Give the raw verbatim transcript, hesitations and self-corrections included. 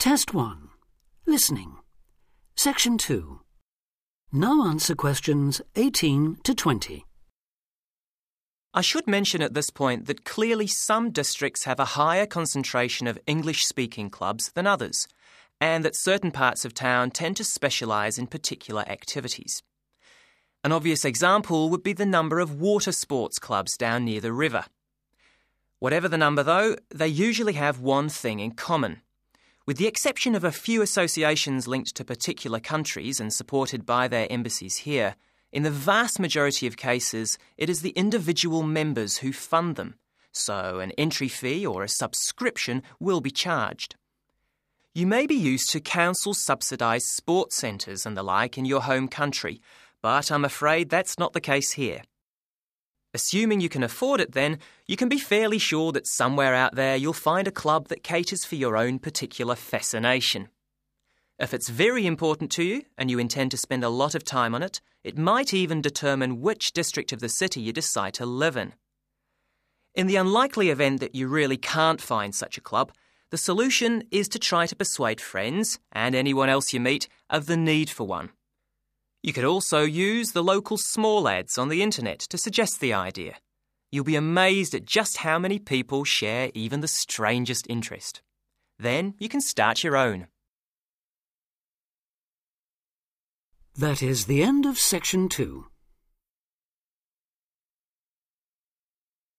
Test one. Listening. Section two. Now answer questions eighteen to twenty. I should mention at this point that clearly some districts have a higher concentration of English-speaking clubs than others, and that certain parts of town tend to specialise in particular activities. An obvious example would be the number of water sports clubs down near the river. Whatever the number, though, they usually have one thing in common. With the exception of a few associations linked to particular countries and supported by their embassies here, in the vast majority of cases, it is the individual members who fund them, so an entry fee or a subscription will be charged. You may be used to council-subsidised sports centres and the like in your home country, but I'm afraid that's not the case here. Assuming you can afford it then, you can be fairly sure that somewhere out there you'll find a club that caters for your own particular fascination. If it's very important to you and you intend to spend a lot of time on it, it might even determine which district of the city you decide to live in. In the unlikely event that you really can't find such a club, the solution is to try to persuade friends and anyone else you meet of the need for one. You could also use the local small ads on the internet to suggest the idea. You'll be amazed at just how many people share even the strangest interest. Then you can start your own. That is the end of section two.